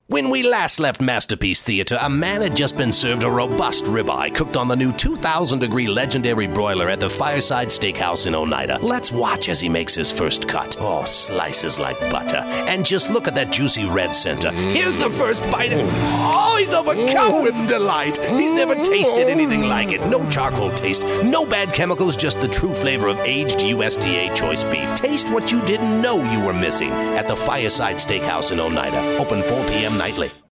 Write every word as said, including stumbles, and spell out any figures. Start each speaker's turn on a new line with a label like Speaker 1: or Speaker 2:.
Speaker 1: When we last left Masterpiece Theater, a man had just been served a robust ribeye cooked on the new two thousand degree legendary broiler at the Fireside Steakhouse in Oneida. Let's watch as he makes his first cut. Oh, slices like butter. And just look at that juicy red center. Here's the first bite. Oh, he's overcome with delight. He's never tasted anything like it. No charcoal taste, no bad chemicals, just the true flavor of aged U S D A choice beef. Taste what you didn't know you were missing at the Fireside Steakhouse in Oneida. Open four p.m. nightly.